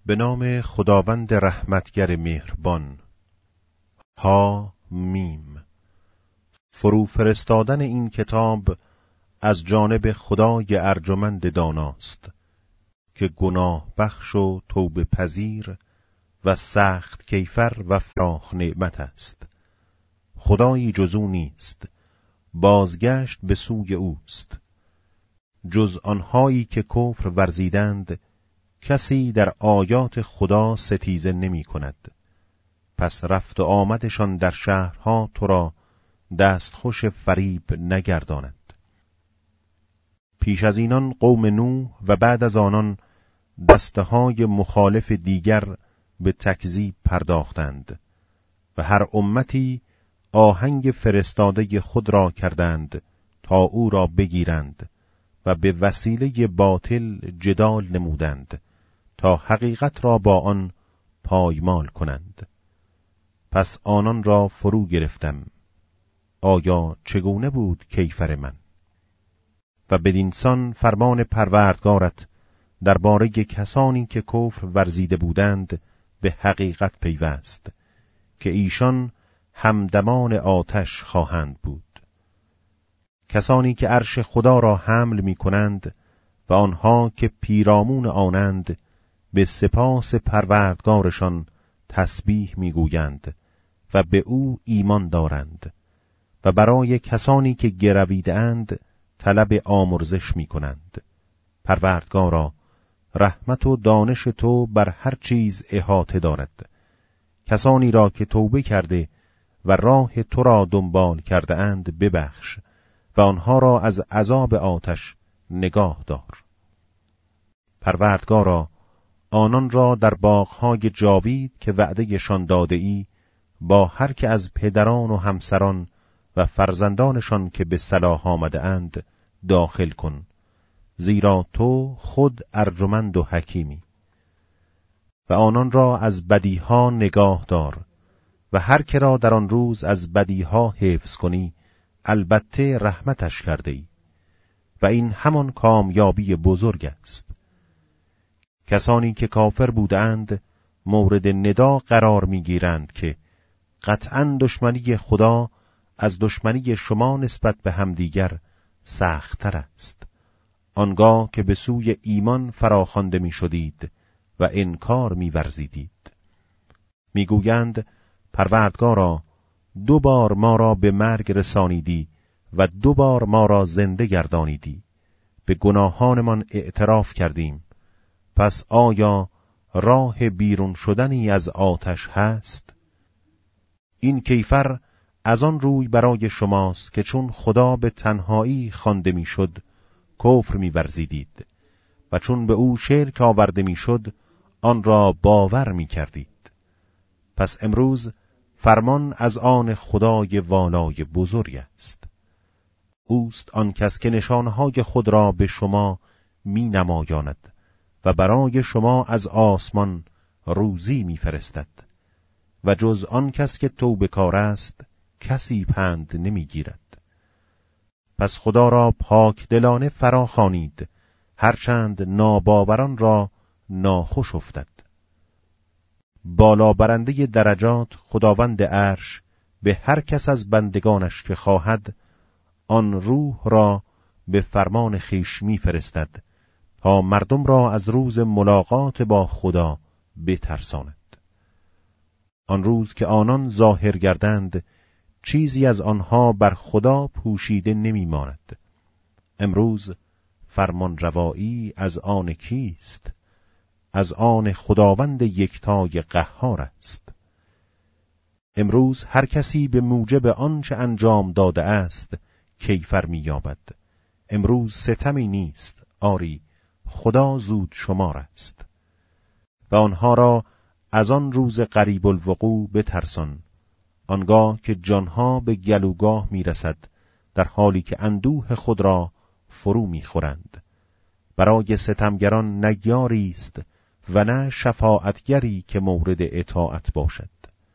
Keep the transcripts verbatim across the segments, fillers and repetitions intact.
به نام خداوند رحمتگر مهربان. ها میم. فرو فرستادن این کتاب از جانب خدای ارجمند داناست که گناه بخش و توبه پذیر و سخت کیفر و فراخ نعمت است. خدایی جز او نیست، بازگشت به سوی اوست. جز آنهایی که کفر ورزیدند کسی در آیات خدا ستیزه نمی کند. پس رفت و آمدشان در شهرها تو را دستخوش فریب نگرداند. پیش از اینان قوم نوح و بعد از آنان دسته‌های مخالف دیگر به تکذیب پرداختند و هر امتی آهنگ فرستاده خود را کردند تا او را بگیرند و به وسیله باطل جدال نمودند تا حقیقت را با آن پایمال کنند. پس آنان را فرو گرفتم. آیا چگونه بود کیفر من؟ و بدینسان فرمان پروردگارت درباره کسانی که کفر ورزیده بودند به حقیقت پیوست که ایشان همدمان آتش خواهند بود. کسانی که عرش خدا را حمل می کنند و آنها که پیرامون آنند به سپاس پروردگارشان تسبیح می گویند و به او ایمان دارند و برای کسانی که گرویده اند طلب آمرزش می کنند. پروردگارا، رحمت و دانش تو بر هر چیز احاطه دارد. کسانی را که توبه کرده و راه تو را دنبال کرده اند ببخش و آنها را از عذاب آتش نگاه دار. پروردگارا، آنان را در باغ‌های جاوید که وعده‌شان داده ای با هر که از پدران و همسران و فرزندانشان که به صلاح آمده اند داخل کن، زیرا تو خود ارجمند و حکیمی. و آنان را از بدیها نگاه دار و هر که را در آن روز از بدیها حفظ کنی البته رحمتش کرده ای و این همان کامیابی بزرگ است. کسانی که کافر بودند مورد ندا قرار می‌گیرند که قطعاً دشمنی خدا از دشمنی شما نسبت به همدیگر سخت‌تر است. آنگاه که به سوی ایمان فراخوانده می‌شدید و انکار می‌ورزیدید. می‌گویند پروردگارا، دو بار ما را به مرگ رسانیدی و دو بار ما را زنده گردانیدی. به گناهانمان اعتراف کردیم. پس آیا راه بیرون شدنی از آتش هست؟ این کیفر از آن روی برای شماست که چون خدا به تنهایی خوانده میشد کفر می‌ورزیدید و چون به او شرک آورده میشد آن را باور می‌کردید. پس امروز فرمان از آن خدای والای بزرگ است. اوست آن کس که نشانهای خود را به شما می نمایاند و برای شما از آسمان روزی می فرستد و جز آن کس که توبه کار است کسی پند نمی گیرد. پس خدا را پاک دلانه فرا خوانید، هرچند ناباوران را ناخوش افتد. بالا برنده درجات خداوند عرش به هر کس از بندگانش که خواهد آن روح را به فرمان خویش می فرستد تا مردم را از روز ملاقات با خدا بترساند. آن روز که آنان ظاهر گردند چیزی از آنها بر خدا پوشیده نمی ماند. امروز فرمان روایی از آن کیست؟ از آن خداوند یکتای قهار است. امروز هر کسی به موجب آنچه انجام داده است کیفر می‌یابد. امروز ستمی نیست، آری خدا زود شمار است. و آنها را از آن روز قریب الوقوع بترسان، آنگاه که جانها به گلوگاه میرسد در حالی که اندوه خود را فرو میخورند. برای ستمگران نه یاری است و نه شفاعتگری که مورد اطاعت باشد.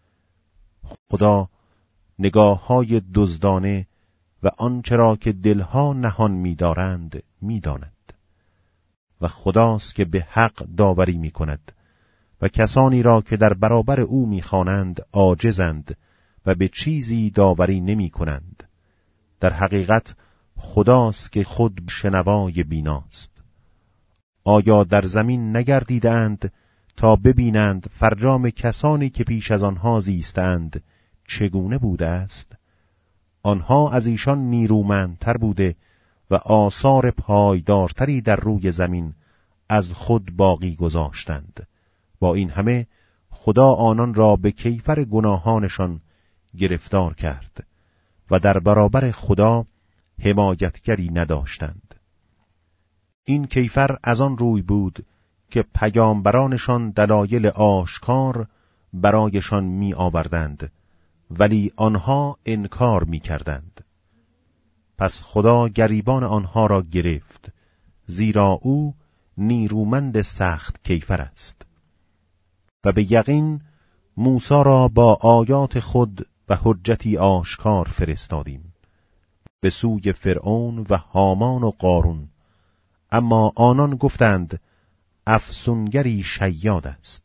خدا نگاه‌های دزدانه و آنچه را که دلها نهان می‌دارند می‌داند و خداست که به حق داوری می‌کند و کسانی را که در برابر او می‌خوانند عاجزند و به چیزی داوری نمی‌کنند. در حقیقت خداست که خود شنوای بیناست. آیا در زمین نگردیدند تا ببینند فرجام کسانی که پیش از آنها زیستند چگونه بوده است؟ آنها از ایشان نیرومندتر بوده و آثار پایدارتری در روی زمین از خود باقی گذاشتند. با این همه خدا آنان را به کیفر گناهانشان گرفتار کرد و در برابر خدا حمایتگری نداشتند. این کیفر از آن روی بود که پیامبرانشان دلایل آشکار برایشان می آوردند، ولی آنها انکار می کردند. پس خدا گریبان آنها را گرفت، زیرا او نیرومند سخت کیفر است. و به یقین موسی را با آیات خود و حجتی آشکار فرستادیم به سوی فرعون و هامان و قارون، اما آنان گفتند افسونگری شیاد است.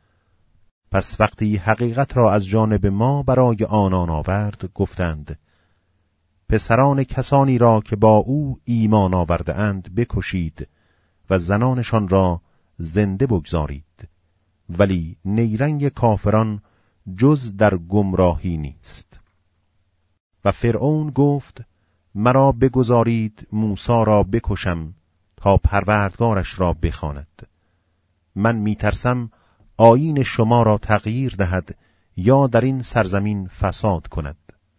پس وقتی حقیقت را از جانب ما برای آنان آورد، گفتند پسران کسانی را که با او ایمان آورده اند بکشید و زنانشان را زنده بگذارید، ولی نیرنگ کافران جز در گمراهی نیست. و فرعون گفت مرا بگذارید موسی را بکشم تا پروردگارش را بخواند. من میترسم آیین شما را تغییر دهد یا در این سرزمین فساد کند.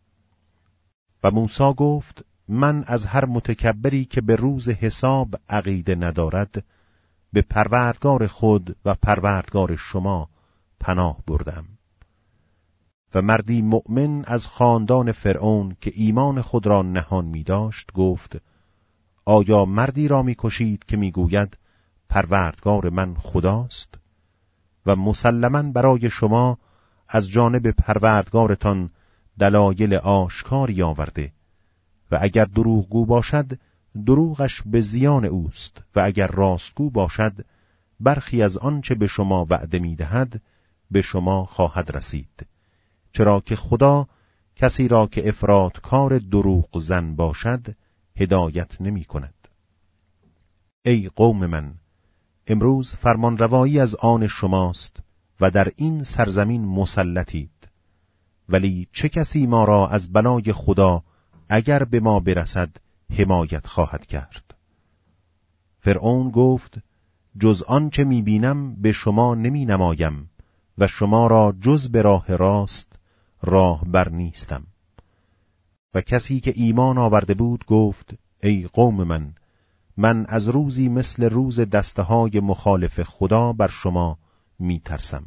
و موسی گفت من از هر متکبری که به روز حساب عقیده ندارد به پروردگار خود و پروردگار شما پناه بردم. و مردی مؤمن از خاندان فرعون که ایمان خود را نهان می داشت گفت آیا مردی را می کشید که می گوید پروردگار من خداست؟ و مسلماً برای شما از جانب پروردگارتان دلایل آشکاری آورده و اگر دروغگو باشد دروغش به زیان اوست و اگر راستگو باشد برخی از آنچه به شما وعده می دهد به شما خواهد رسید، چرا که خدا کسی را که افراطکار دروغ زن باشد هدایت نمی کند. ای قوم من، امروز فرمانروایی از آن شماست و در این سرزمین مسلطید، ولی چه کسی ما را از بلای خدا اگر به ما برسد حمایت خواهد کرد؟ فرعون گفت جز آن چه می بینم به شما نمی نمایم و شما را جز به راه راست راه بر نیستم. و کسی که ایمان آورده بود گفت ای قوم من، من از روزی مثل روز دسته‌های مخالف خدا بر شما می ترسم.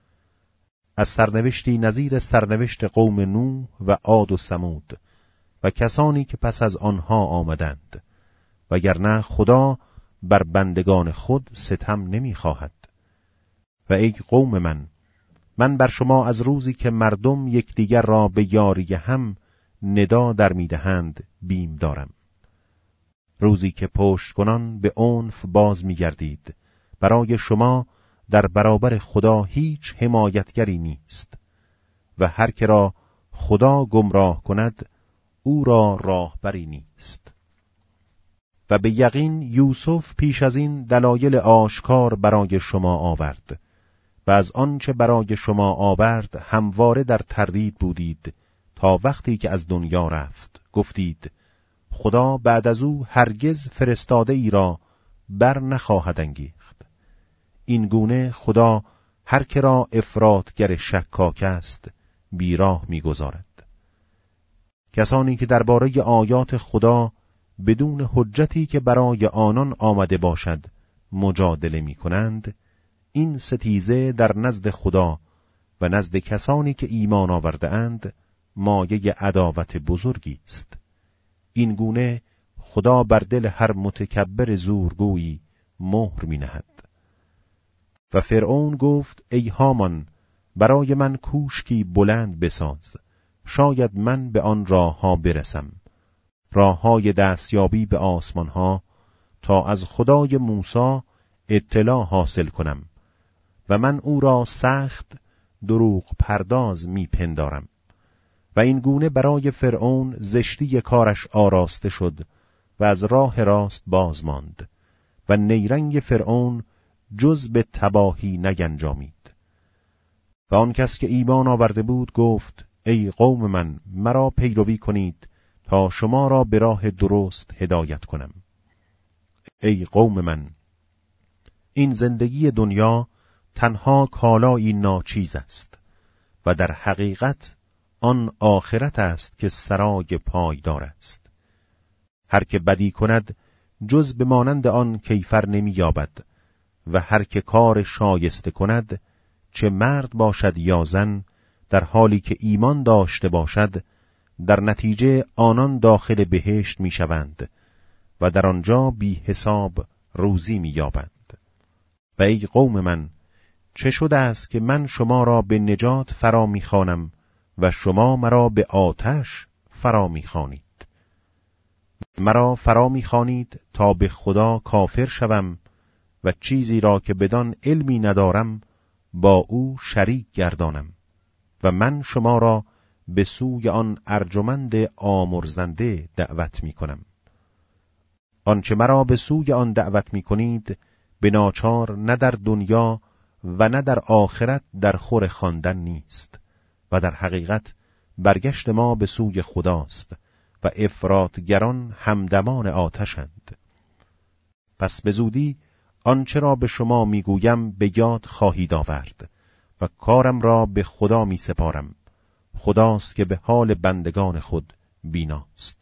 از سرنوشتی نظیر سرنوشت قوم نوح و عاد و ثمود و کسانی که پس از آنها آمدند، وگرنه خدا بر بندگان خود ستم نمی خواهد. و ای قوم من، من بر شما از روزی که مردم یکدیگر را به یاری هم ندا در می دهند بیم دارم. روزی که پشت کنان به عنف باز می گردید، برای شما در برابر خدا هیچ حمایتگری نیست و هر که را خدا گمراه کند او را راهبری نیست. و به یقین یوسف پیش از این دلایل آشکار برای شما آورد و از آنچه برای شما آورد همواره در تردید بودید تا وقتی که از دنیا رفت گفتید خدا بعد از او هرگز فرستاده ای را بر نخواهد انگیخت. این گونه خدا هر که را افراطگر شکاک است بیراه می‌گذارد. کسانی که درباره آیات خدا بدون حجتی که برای آنان آمده باشد مجادله می‌کنند، این ستیزه در نزد خدا و نزد کسانی که ایمان آورده اند مایه عداوت بزرگی است. این گونه خدا بر دل هر متکبر زورگویی مهر می نهد. و فرعون گفت ای هامان، برای من کوشکی بلند بساز، شاید من به آن راه ها برسم، راه های دستیابی به آسمان ها، تا از خدای موسی اطلاع حاصل کنم و من او را سخت دروغ پرداز می پندارم. و این گونه برای فرعون زشتی کارش آراسته شد و از راه راست باز ماند و نیرنگ فرعون جز به تباهی نگنجامید. و آن کس که ایمان آورده بود گفت ای قوم من، مرا پیروی کنید تا شما را به راه درست هدایت کنم. ای قوم من، این زندگی دنیا تنها کالایی ناچیز است و در حقیقت آن آخرت است که سرای پایدار است. هر که بدی کند جز به مانند آن کیفر نمی یابد و هر که کار شایسته کند، چه مرد باشد یا زن، در حالی که ایمان داشته باشد، در نتیجه آنان داخل بهشت می شوند و در آنجا بی حساب روزی می یابند. و ای قوم من، چه شده است که من شما را به نجات فرا می خوانم و شما مرا به آتش فرا می خوانید؟ مرا فرا می خوانید تا به خدا کافر شوم و چیزی را که بدان علمی ندارم با او شریک گردانم و من شما را به سوی آن ارجمند آمرزنده دعوت می کنم. آنچه مرا به سوی آن دعوت می کنید به ناچار نه در دنیا و نه در آخرت در خور خواندن نیست و در حقیقت برگشت ما به سوی خداست و افراطگران همدمان آتشند. پس به زودی آنچه را به شما میگویم به یاد خواهید آورد و کارم را به خدا می سپارم. خداست که به حال بندگان خود بیناست.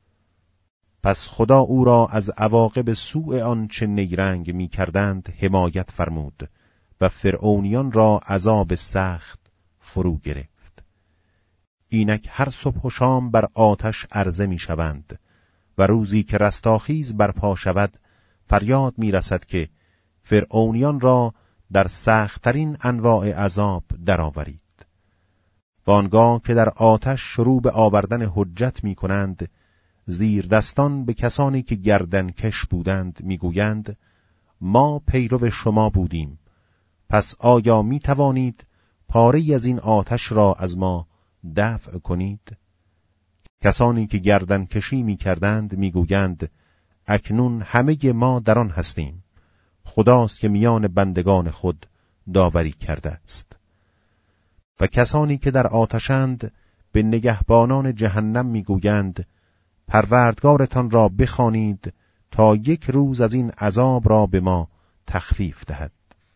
پس خدا او را از عواقب سوء آنچه نیرنگ می کردند حمایت فرمود و فرعونیان را عذاب سخت فرو گرفت. اینک هر صبح و شام بر آتش عرضه می شوند و روزی که رستاخیز برپا شود فریاد می رسد که فرعونیان را در سخت‌ترین انواع عذاب درآورید. و آنگاه که در آتش شروع به آوردن حجت می کنند، زیر دستان به کسانی که گردن کش بودند می گویند ما پیرو شما بودیم، پس آیا می توانید پاره‌ای از این آتش را از ما دفع کنید؟ کسانی که گردن کشی می کردند می گویند اکنون همه ما در آن هستیم، خداست که میان بندگان خود داوری کرده است. و کسانی که در آتشند به نگهبانان جهنم میگویند پروردگارتان را بخوانید تا یک روز از این عذاب را به ما تخفیف دهد.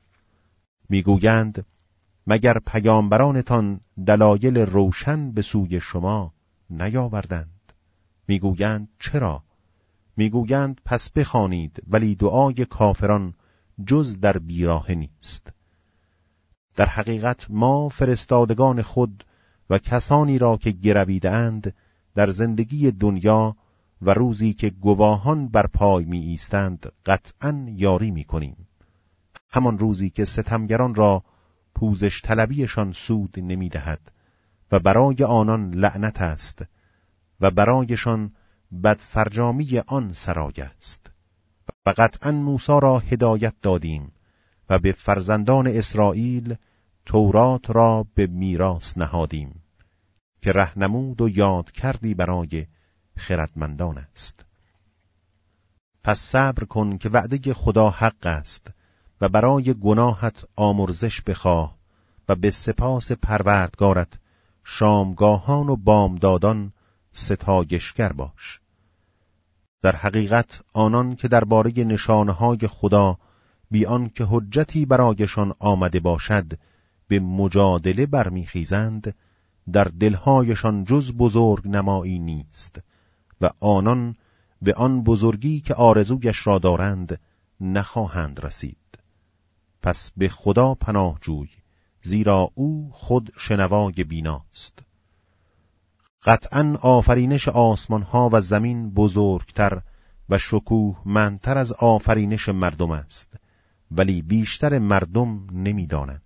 میگویند مگر پیامبرانتان دلایل روشن به سوی شما نیاوردند؟ میگویند چرا؟ میگویند پس بخوانید، ولی دعای کافران جز در بیراهه نیست. در حقیقت ما فرستادگان خود و کسانی را که گرویده‌اند در زندگی دنیا و روزی که گواهان بر پای می ایستند قطعاً یاری می کنیم، همان روزی که ستمگران را پوزش طلبیشان سود نمی دهد و برای آنان لعنت است و برایشان بدفرجامی آن سرای است. و قطعاً موسی را هدایت دادیم و به فرزندان اسرائیل تورات را به میراث نهادیم که رهنمود و یاد کردی برای خردمندان است. پس صبر کن که وعده خدا حق است و برای گناهت آمرزش بخواه و به سپاس پروردگارت شامگاهان و بامدادان ستایشگر باش. در حقیقت آنان که درباره نشانه‌های خدا بی آنکه حجتی برایشان آمده باشد به مجادله برمیخیزند، در دلهایشان جز بزرگ نمایی نیست و آنان به آن بزرگی که آرزویش را دارند نخواهند رسید. پس به خدا پناه جوی، زیرا او خود شنوای بیناست. قطعاً آفرینش آسمان ها و زمین بزرگتر و شکوهمندتر از آفرینش مردم است، ولی بیشتر مردم نمی‌دانند.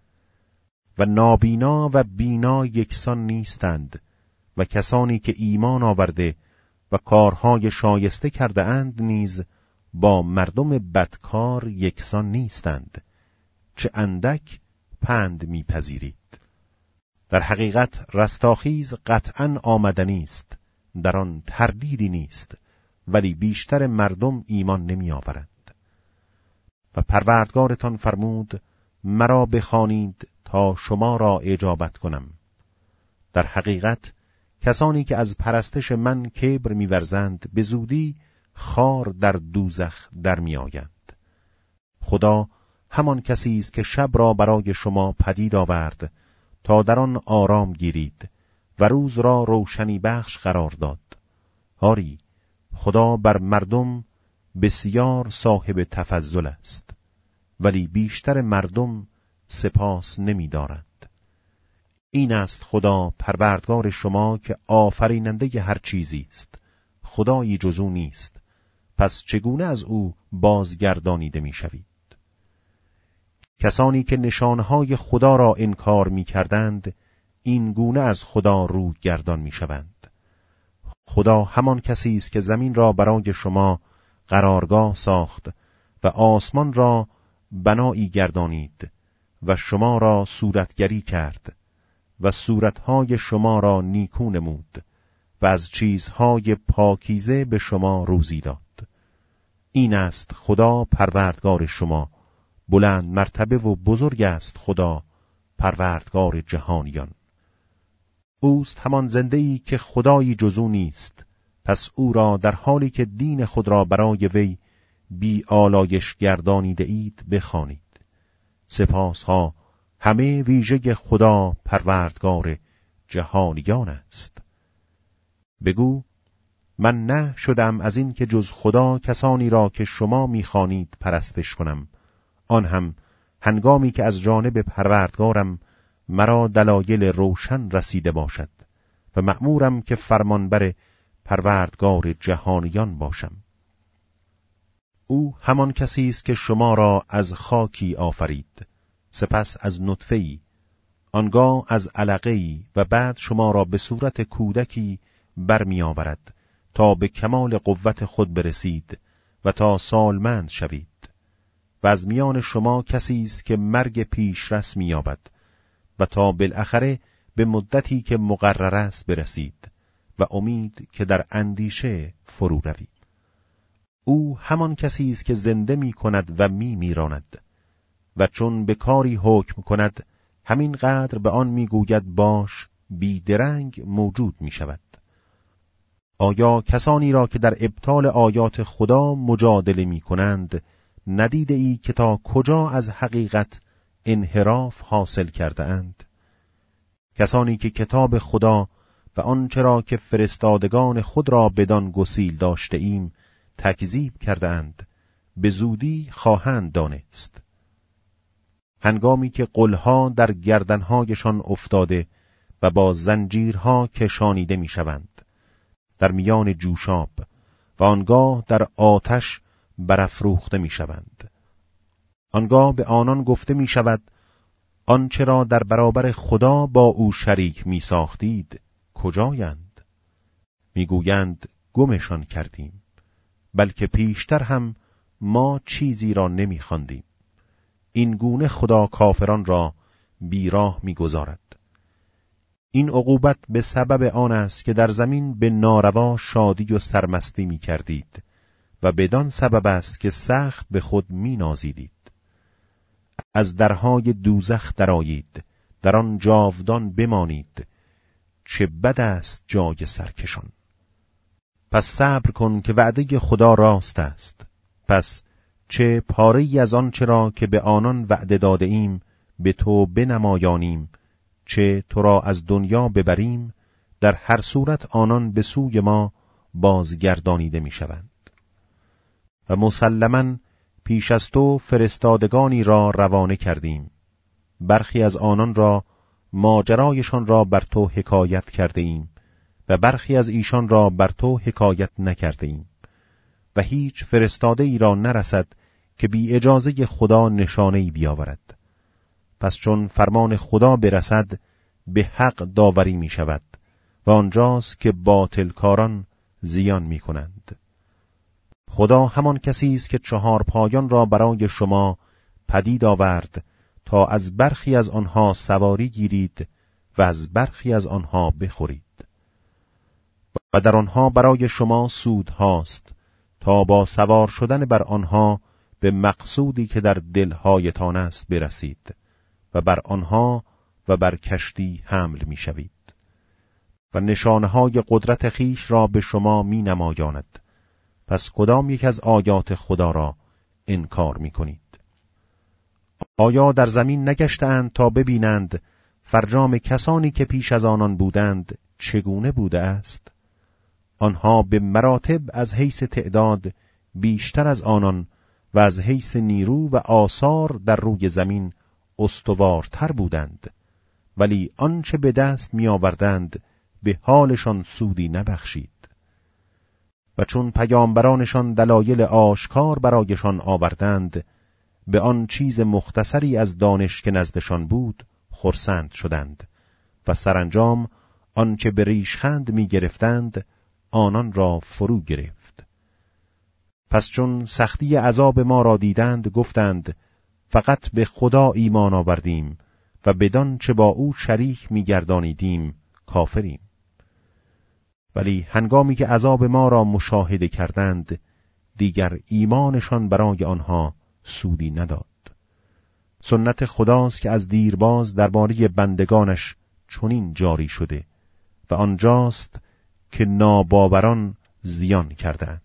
و نابینا و بینا یکسان نیستند و کسانی که ایمان آورده و کارهای شایسته کرده اند نیز با مردم بدکار یکسان نیستند. چه اندک پند میپذیرید. در حقیقت رستاخیز قطعاً آمدنی است، در آن تردیدی نیست، ولی بیشتر مردم ایمان نمی آورند. و پروردگارتان فرمود مرا بخوانید تا شما را اجابت کنم. در حقیقت کسانی که از پرستش من کبر می‌ورزند به زودی خار در دوزخ در می‌آیند. خدا همان کسی است که شب را برای شما پدید آورد تا در آن آرام گیرید و روز را روشنی بخش قرار داد. آری، خدا بر مردم بسیار صاحب تفضل است، ولی بیشتر مردم سپاس نمی‌دارند. این است خدا پروردگار شما که آفریننده هر چیزی است، خدایی جز او نیست، پس چگونه از او بازگردانیده می‌شوید؟ کسانی که نشانهای خدا را انکار می‌کردند، این گونه از خدا روی گردان می‌شوند. خدا همان کسی است که زمین را برای شما قرارگاه ساخت و آسمان را بنایی گردانید و شما را صورتگری کرد و صورتهای شما را نیکو نمود و از چیزهای پاکیزه به شما روزی داد. این است خدا پروردگار شما، بلند مرتبه و بزرگ است خدا پروردگار جهانیان. اوست همان زنده‌ای که خدایی جز او نیست، پس او را در حالی که دین خود را برای وی بی آلایش گردانیده اید بخوانید. سپاسها همه ویژه خدا پروردگار جهانیان است. بگو من نه شدم از این که جز خدا کسانی را که شما می‌خوانید پرستش کنم، آن هم هنگامی که از جانب پروردگارم مرا دلایل روشن رسیده باشد و مأمورم که فرمانبر پروردگار جهانیان باشم. او همان کسی است که شما را از خاکی آفرید، سپس از نطفه‌ای، آنگاه از علقه‌ای و بعد شما را به صورت کودکی برمی آورد تا به کمال قوت خود برسید و تا سالمند شوید. و از میان شما کسی است که مرگ پیشرس می‌یابد و تا بالاخره به مدتی که مقرر است برسید و امید که در اندیشه فرو روید. او همان کسی است که زنده می کند و می میراند و چون به کاری حکم کند همین قدر به آن می گوید باش، بیدرنگ موجود می شود. آیا کسانی را که در ابطال آیات خدا مجادله می کنند ندیده ای که تا کجا از حقیقت انحراف حاصل کرده اند؟ کسانی که کتاب خدا و آنچه را که فرستادگان خود را بدان گسیل داشته ایم تکذیب کرده اند، به زودی خواهند دانست. هنگامی که قلها در گردنهایشان افتاده و با زنجیرها کشانیده می شوند در میان جوشاب و آنگاه در آتش برافروخته می شوند. آنگاه به آنان گفته می شود آنچه را در برابر خدا با او شریک می ساختید کجایند؟ می گویند گمشان کردیم، بلکه پیشتر هم ما چیزی را نمی خواندیم. این گونه خدا کافران را بیراه می گذارد. این عقوبت به سبب آن است که در زمین به ناروا شادی و سرمستی می کردید و بدان سبب است که سخت به خود می نازیدید. از درهای دوزخ درآیید، در آن جاودان بمانید، چه بد است جای سرکشان. پس صبر کن که وعده خدا راست است. پس چه پاره‌ای از آن چرا که به آنان وعده داده ایم به تو بنمایانیم، چه تو را از دنیا ببریم، در هر صورت آنان به سوی ما بازگردانیده می شوند. و مسلماً پیش از تو فرستادگانی را روانه کردیم، برخی از آنان را ماجرایشان را بر تو حکایت کرده ایم و برخی از ایشان را بر تو حکایت نکرده ایم و هیچ فرستاده ای را نرسد که بی اجازه خدا نشانه ای بیاورد. پس چون فرمان خدا برسد به حق داوری می شود و آنجاست که باطل کاران زیان می کنند. خدا همان کسی است که چهار پایان را برای شما پدید آورد تا از برخی از آنها سواری گیرید و از برخی از آنها بخورید. و در آنها برای شما سود هاست تا با سوار شدن بر آنها به مقصودی که در دلهایتان است برسید و بر آنها و بر کشتی حمل می شوید و نشانه‌های قدرت خیش را به شما می نمایاند. پس کدام یک از آیات خدا را انکار می کنید؟ آیا در زمین نگشتند تا ببینند فرجام کسانی که پیش از آنان بودند چگونه بوده است؟ آنها به مراتب از حیث تعداد بیشتر از آنان و از حیث نیرو و آثار در روی زمین استوارتر بودند، ولی آنچه به دست می آوردند به حالشان سودی نبخشید. و چون پیامبرانشان دلایل آشکار برایشان آوردند، به آن چیز مختصری از دانش که نزدشان بود خرسند شدند و سرانجام آنچه به ریشخند می گرفتند آنان را فرو گرفت. پس چون سختی عذاب ما را دیدند گفتند فقط به خدا ایمان آوردیم و بدان چه با او شریک می گردانیدیم کافریم. ولی هنگامی که عذاب ما را مشاهده کردند دیگر ایمانشان برای آنها سودی نداد. سنت خداست که از دیرباز درباره بندگانش چنین جاری شده و آنجاست که ناباوران زیان کردند.